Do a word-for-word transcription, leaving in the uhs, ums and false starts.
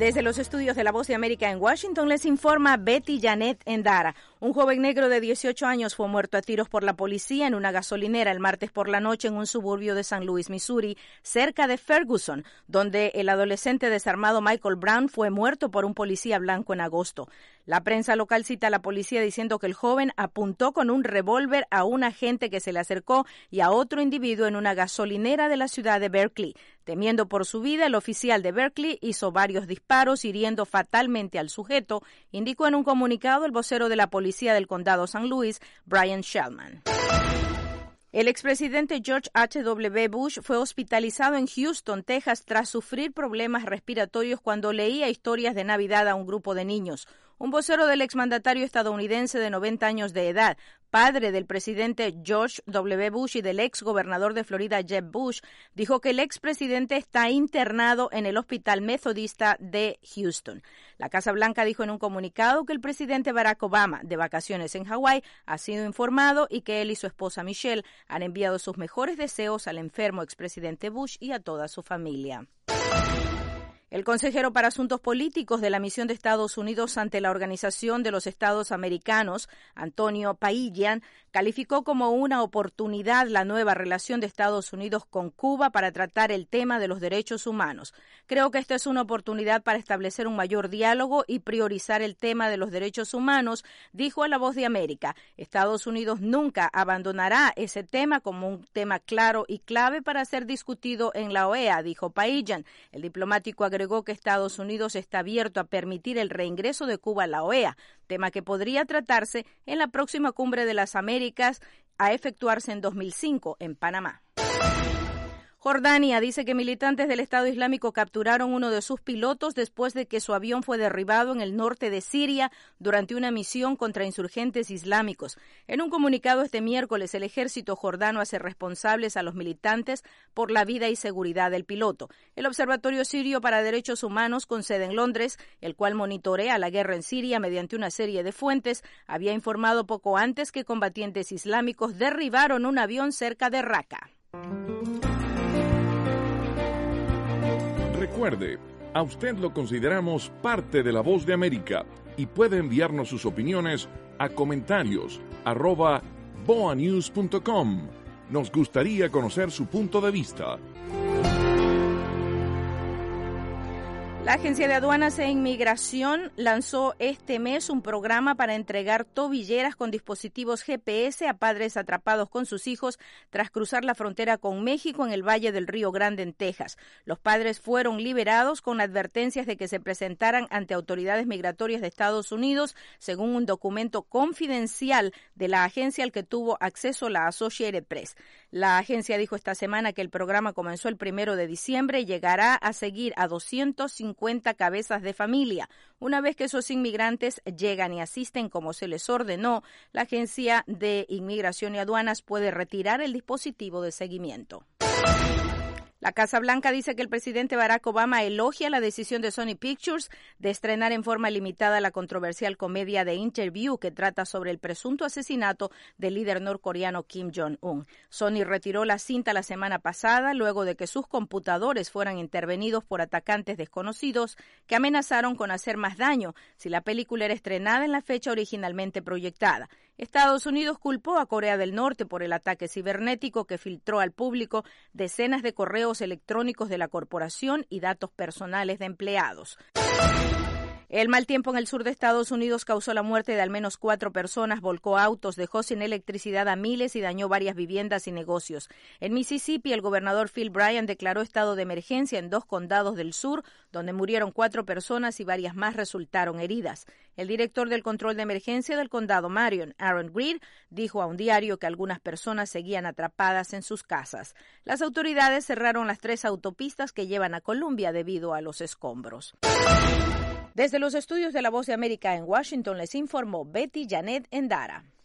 Desde los estudios de La Voz de América en Washington les informa Betty Janet Endara. Un joven negro de dieciocho años fue muerto a tiros por la policía en una gasolinera el martes por la noche en un suburbio de San Luis, Missouri, cerca de Ferguson, donde el adolescente desarmado Michael Brown fue muerto por un policía blanco en agosto. La prensa local cita a la policía diciendo que el joven apuntó con un revólver a un agente que se le acercó y a otro individuo en una gasolinera de la ciudad de Berkeley. Temiendo por su vida, el oficial de Berkeley hizo varios disparos, hiriendo fatalmente al sujeto, indicó en un comunicado el vocero de la policía del condado San Luis, Brian Shellman. El expresidente George H W Bush fue hospitalizado en Houston, Texas, tras sufrir problemas respiratorios cuando leía historias de Navidad a un grupo de niños. Un vocero del exmandatario estadounidense de noventa años de edad, padre del presidente George W. Bush y del ex gobernador de Florida Jeb Bush, dijo que el expresidente está internado en el Hospital Metodista de Houston. La Casa Blanca dijo en un comunicado que el presidente Barack Obama, de vacaciones en Hawái, ha sido informado y que él y su esposa Michelle han enviado sus mejores deseos al enfermo expresidente Bush y a toda su familia. El consejero para Asuntos Políticos de la Misión de Estados Unidos ante la Organización de los Estados Americanos, Antonio Paillan, calificó como una oportunidad la nueva relación de Estados Unidos con Cuba para tratar el tema de los derechos humanos. Creo que esta es una oportunidad para establecer un mayor diálogo y priorizar el tema de los derechos humanos, dijo a La Voz de América. Estados Unidos nunca abandonará ese tema como un tema claro y clave para ser discutido en la O E A, dijo Paillan. El diplomático agregó Agregó que Estados Unidos está abierto a permitir el reingreso de Cuba a la O E A, tema que podría tratarse en la próxima Cumbre de las Américas a efectuarse en dos mil cinco en Panamá. Jordania dice que militantes del Estado Islámico capturaron uno de sus pilotos después de que su avión fue derribado en el norte de Siria durante una misión contra insurgentes islámicos. En un comunicado este miércoles, el ejército jordano hace responsables a los militantes por la vida y seguridad del piloto. El Observatorio Sirio para Derechos Humanos, con sede en Londres, el cual monitorea la guerra en Siria mediante una serie de fuentes, había informado poco antes que combatientes islámicos derribaron un avión cerca de Raqqa. Recuerde, a usted lo consideramos parte de La Voz de América y puede enviarnos sus opiniones a comentarios arroba boa news punto com. Nos gustaría conocer su punto de vista. La Agencia de Aduanas e Inmigración lanzó este mes un programa para entregar tobilleras con dispositivos G P S a padres atrapados con sus hijos tras cruzar la frontera con México en el Valle del Río Grande, en Texas. Los padres fueron liberados con advertencias de que se presentaran ante autoridades migratorias de Estados Unidos, según un documento confidencial de la agencia al que tuvo acceso la Associated Press. La agencia dijo esta semana que el programa comenzó el primero de diciembre y llegará a seguir a doscientos cincuenta cabezas de familia. Una vez que esos inmigrantes llegan y asisten como se les ordenó, la Agencia de Inmigración y Aduanas puede retirar el dispositivo de seguimiento. La Casa Blanca dice que el presidente Barack Obama elogia la decisión de Sony Pictures de estrenar en forma limitada la controversial comedia The Interview que trata sobre el presunto asesinato del líder norcoreano Kim Jong-un. Sony retiró la cinta la semana pasada luego de que sus computadores fueran intervenidos por atacantes desconocidos que amenazaron con hacer más daño si la película era estrenada en la fecha originalmente proyectada. Estados Unidos culpó a Corea del Norte por el ataque cibernético que filtró al público decenas de correos electrónicos de la corporación y datos personales de empleados. El mal tiempo en el sur de Estados Unidos causó la muerte de al menos cuatro personas, volcó autos, dejó sin electricidad a miles y dañó varias viviendas y negocios. En Mississippi, el gobernador Phil Bryant declaró estado de emergencia en dos condados del sur, donde murieron cuatro personas y varias más resultaron heridas. El director del control de emergencia del condado Marion, Aaron Greer, dijo a un diario que algunas personas seguían atrapadas en sus casas. Las autoridades cerraron las tres autopistas que llevan a Columbia debido a los escombros. Desde los estudios de La Voz de América en Washington les informó Betty Janet Endara.